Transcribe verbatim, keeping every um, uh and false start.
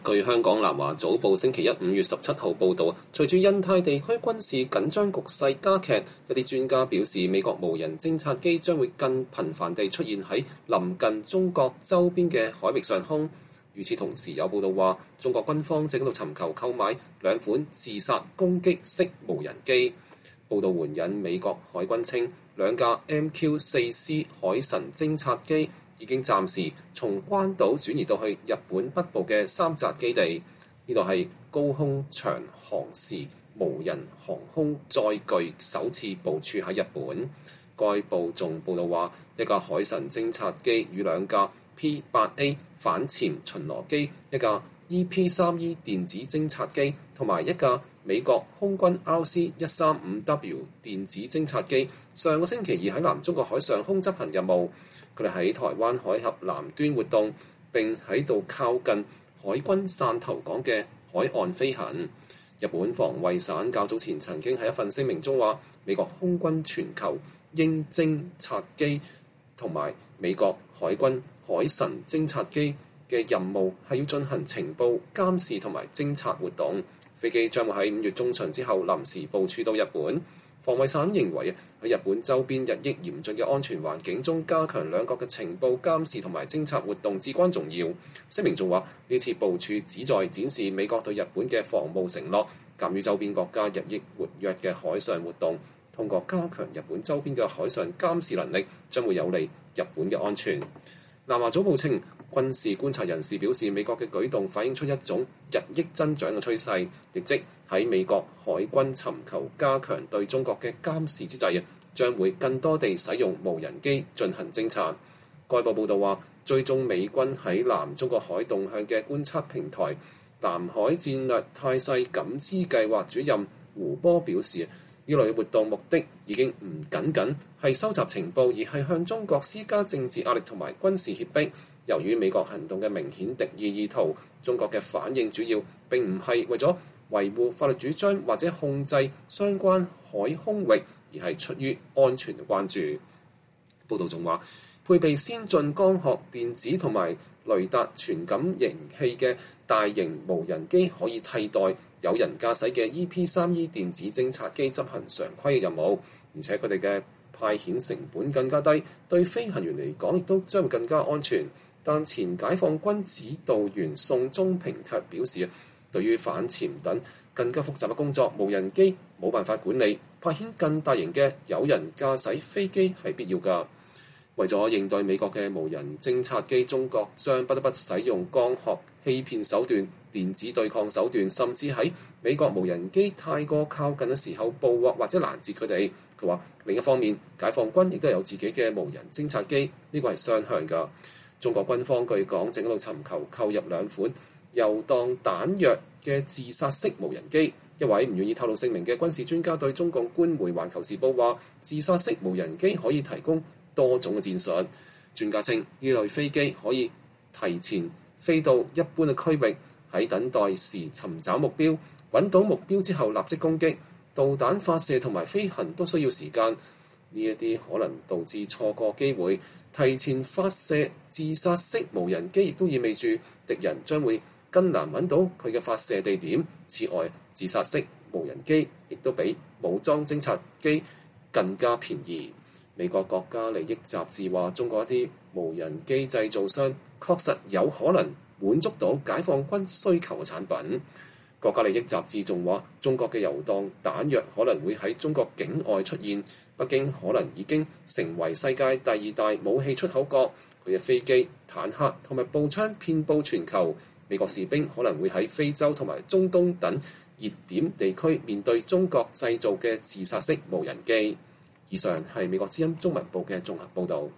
據香港南華早報星期一五月十七號報導，隨住印太地區軍事緊張局勢加劇，一啲專家表示美國無人偵察機將會更頻繁地出現喺臨近中國周邊嘅海域上空。與此同時，有報道話中國軍方正喺度尋求購買兩款自殺攻擊式無人機。報道援引美國海軍稱，兩架 M Q 四 C 海神偵察機已經暫時從關島轉移到去日本北部嘅三澤基地，呢度係高空長航時無人航空載具首次部署喺日本。該報仲報道話，一架海神偵察機與兩架 P 八 A 反潛巡邏機、一架 E P 三 E 電子偵察機同埋一架美國空軍 R C 一三五 W 電子偵察機，上個星期二喺南中國海上空執行任務。佢哋喺台灣海峽南端活動，並喺度靠近海軍汕頭港嘅海岸飛行。日本防衛省較早前曾經喺一份聲明中話，美國空軍全球鷹偵察機同埋美國海軍海神偵察機嘅任務係要進行情報監視同埋偵察活動。飛機將會喺五月中旬之後臨時部署到日本。防衛省認為喺日本周邊日益嚴峻嘅安全環境中，加強兩國嘅情報監視同埋偵察活動至關重要。聲明仲話，呢次部署旨在展示美國對日本嘅防務承諾，鑑於周邊國家日益活躍嘅海上活動，通過加強日本周邊嘅海上監視能力，將會有利日本嘅安全。南華早報稱，軍事觀察人士表示，美國嘅舉動反映出一種日益增長嘅趨勢，亦即喺美國海軍尋求加強對中國嘅監視之際，將會更多地使用無人機進行偵察。該報報導話，追蹤美軍喺南中國海動向嘅觀測平台南海戰略態勢感知計劃主任胡波表示，呢類活動目的已經唔僅僅係收集情報，而係向中國施加政治壓力同埋軍事脅迫。由於美國行動嘅明顯敵意意圖，中國嘅反應主要並唔係為咗維護法律主張或者控制相關海空域，而係出於安全嘅關注。報道仲話，配備先進光學電子同埋雷達傳感型器嘅大型無人機可以替代有人駕駛嘅 E P 三 E 電子偵察機執行常規嘅任務，而且佢哋嘅派遣成本更加低，對飛行員嚟講亦都將會更加安全。但前解放軍指導員宋忠平卻表示，對於反潛等更加複雜嘅工作，無人機冇辦法管理，派遣更大型嘅有人駕駛飛機係必要㗎。為咗應對美國嘅無人偵察機，中國將不得不使用光學欺騙手段、電子對抗手段，甚至喺美國無人機太過靠近嘅時候捕獲或者攔截佢哋。佢話另一方面，解放軍亦都有自己嘅無人偵察機，呢個係雙向㗎。中國軍方據講正喺度尋求購入兩款遊蕩彈藥嘅自殺式無人機。一位唔願意透露姓名嘅軍事專家對中共官媒《環球時報》話：自殺式無人機可以提供多種嘅戰術。專家稱呢類飛機可以提前飛到一般嘅區域，喺等待時尋找目標，揾到目標之後立即攻擊。導彈發射同埋飛行都需要時間，呢一啲可能導致錯過機會。提前發射自殺式無人機，亦都意味住敵人將會更難揾到佢嘅發射地點。此外，自殺式無人機亦都比武裝偵察機更加便宜。美國國家利益雜誌話，中國一啲無人機製造商確實有可能滿足到解放軍需求嘅產品。國家利益雜誌仲話，中國嘅遊蕩彈藥可能會喺中國境外出現。北京可能已經成為世界第二大武器出口國，佢嘅飛機、坦克同埋步槍遍佈全球。美國士兵可能會喺非洲同埋中東等熱點地區面對中國製造嘅自殺式無人機。以上係美國之音中文部嘅綜合報導。